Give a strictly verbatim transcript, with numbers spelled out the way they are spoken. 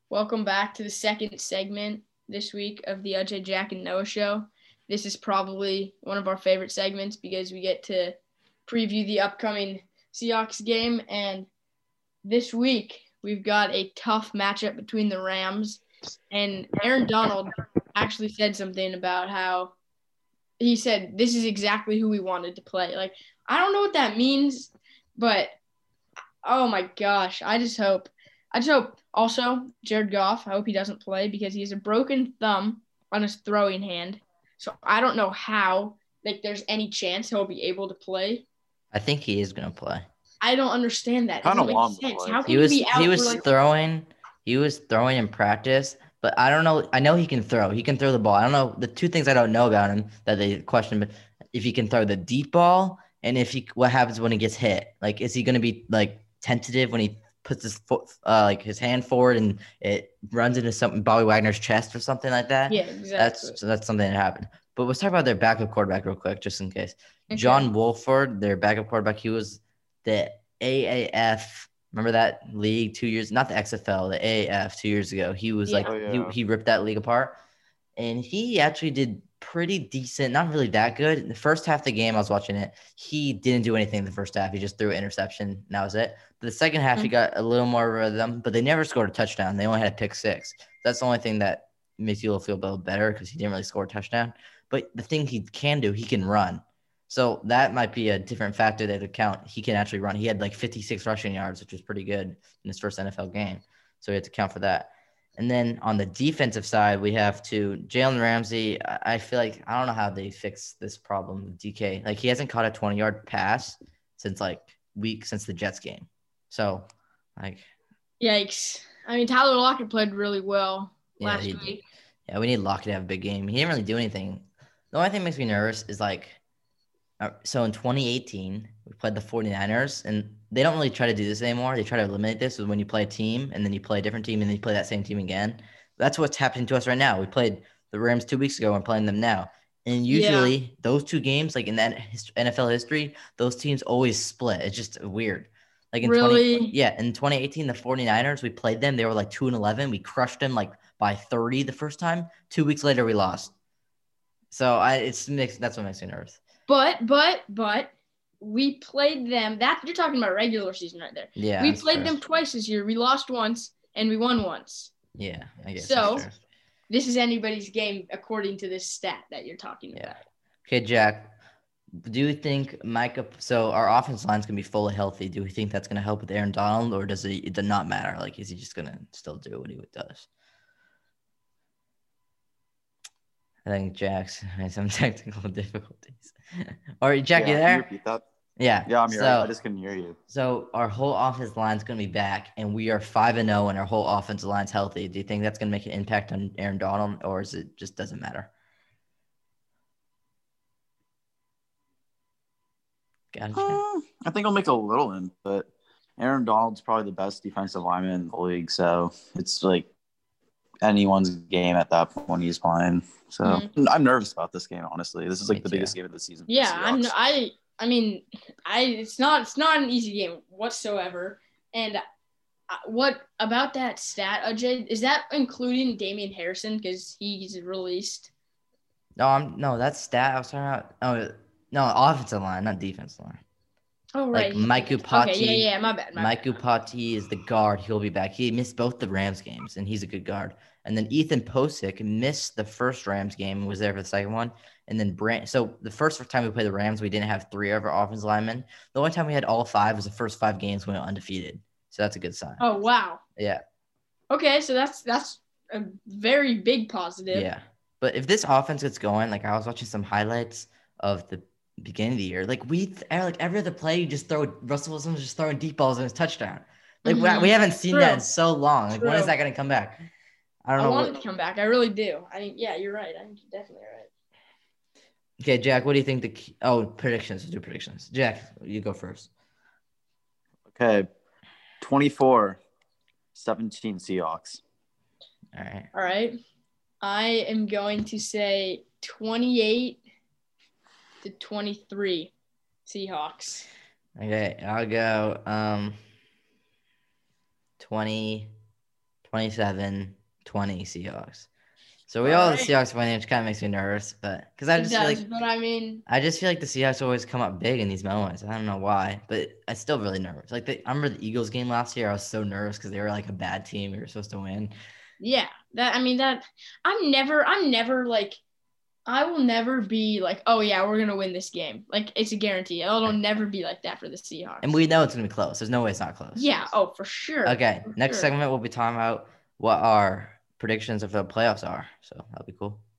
Welcome back to the second segment this week of the Ajay, Jack, and Noah Show. This is probably one of our favorite segments because we get to preview the upcoming Seahawks game. And this week, we've got a tough matchup between the Rams. And Aaron Donald actually said something about how he said, this is exactly who we wanted to play. Like, I don't know what that means, but oh my gosh, I just hope. I just hope also Jared Goff, I hope he doesn't play because he has a broken thumb on his throwing hand. So I don't know how, like, there's any chance he'll be able to play. I think he is going to play. I don't understand that. It Kinda doesn't make want him to sense. play. How can He you was be out he for was like throwing he was throwing in practice, but I don't know. I know he can throw. He can throw the ball. I don't know the two things I don't know about him that they question, but if he can throw the deep ball and if he what happens when he gets hit. Like, is he going to be like tentative when he puts his foot uh, like his hand forward and it runs into something Bobby Wagner's chest or something like that? Yeah, exactly. That's so that's something that happened. But let's talk about their backup quarterback real quick, just in case. Okay. John Wolford, their backup quarterback, he was the A A F. Remember that league two years, not the X F L, the A A F two years ago. He was Yeah. like, Oh, yeah. he, he ripped that league apart. And he actually did pretty decent, not really that good. The first half of the game, I was watching it, he didn't do anything in the first half. He just threw an interception, and that was it. But the second half, he Mhm. got a little more rhythm, but they never scored a touchdown. They only had a pick six. That's the only thing that makes you feel a little better because he didn't really score a touchdown. But the thing he can do, he can run. So that might be a different factor that would count. He can actually run. He had like fifty-six rushing yards, which was pretty good in his first N F L game. So we have to count for that. And then on the defensive side, we have to Jalen Ramsey. I I feel like I don't know how they fix this problem with D K. Like, he hasn't caught a twenty-yard pass since like week since the Jets game. So like Yikes. I mean, Tyler Lockett played really well yeah, last he did. week. Yeah, we need Lockett to have a big game. He didn't really do anything. The only thing that makes me nervous is like uh, so in twenty eighteen, we played the 49ers, and they don't really try to do this anymore. They try to eliminate this with when you play a team, and then you play a different team, and then you play that same team again. That's what's happening to us right now. We played the Rams two weeks ago. We're playing them now. And usually yeah. those two games, like in that N F L history, those teams always split. It's just weird. Like in really? twenty, yeah, in twenty eighteen, the 49ers, we played them. They were like two and eleven. We crushed them like by thirty the first time. Two weeks later, we lost. So I, it's mixed. That's what makes me nervous. But, but, but we played them. That you're talking about regular season right there. Yeah. We played fair. them twice this year. We lost once and we won once. Yeah, I guess. So this is anybody's game according to this stat that you're talking yeah. about. Okay, Jack. Do you think Micah? So our offense line's gonna be fully healthy. Do we think that's gonna help with Aaron Donald, or does it, it does not matter? Like, is he just gonna still do what he does? I think Jack's has some technical difficulties. All right, Jack, yeah, you can there? you repeat that? Yeah. Yeah, I'm here. So, I just couldn't hear you. So our whole offensive line's going to be back, and we are five and zero, and our whole offensive line's healthy. Do you think that's going to make an impact on Aaron Donald, or is it just doesn't matter? Got it, uh, I think it'll make a little input. Aaron Donald's probably the best defensive lineman in the league, so it's like anyone's game at that point he's playing. So mm-hmm. I'm nervous about this game. Honestly, this is like Me the too. biggest game of the season. Yeah, I'm. I. I mean, I. It's not. It's not an easy game whatsoever. And what about that stat, Ajay? Is that including Damian Harrison because he's released? No, I'm no. That stat I was talking about. Oh no, offensive line, not defensive line. Oh right. Like Maiku Pati. Okay, yeah, yeah, my bad. My Maiku Pati is the guard. He'll be back. He missed both the Rams games, and he's a good guard. And then Ethan Posick missed the first Rams game and was there for the second one. And then Brand. So the first time we played the Rams, we didn't have three of our offensive linemen. The only time we had all five was the first five games we went undefeated. So that's a good sign. Oh wow. Yeah. Okay, so that's that's a very big positive. Yeah, but if this offense gets going, like I was watching some highlights of the beginning of the year, like we like every other play, you just throw Russell Wilson's just throwing deep balls in his touchdown. Like mm-hmm. we, we haven't seen True. that in so long. Like True. when is that going to come back? I don't I know. want what... it to come back. I really do. I mean, yeah, you're right. I'm definitely right. Okay, Jack, what do you think the key... oh predictions? Let's do predictions. Jack, you go first. Okay, twenty-four seventeen Seahawks. All right. All right. I am going to say twenty-eight to twenty-three Seahawks. Okay, I'll go um twenty twenty-seven twenty Seahawks. So we All all right. the Seahawks winning, which kind of makes me nervous, but because I It just does, feel like but I mean, I just feel like the Seahawks always come up big in these moments. I don't know why, but I'm still really nervous. Like the, I remember the Eagles game last year. I was so nervous because they were like a bad team. We were supposed to win. yeah, that I mean that I'm never I'm never like I will never be like, oh yeah, we're gonna win this game. Like it's a guarantee. It'll never be like that for the Seahawks. And we know it's gonna be close. There's no way it's not close. Yeah. Oh, for sure. Okay. For Next sure. segment, we'll be talking about what our predictions of the playoffs are. So that'll be cool.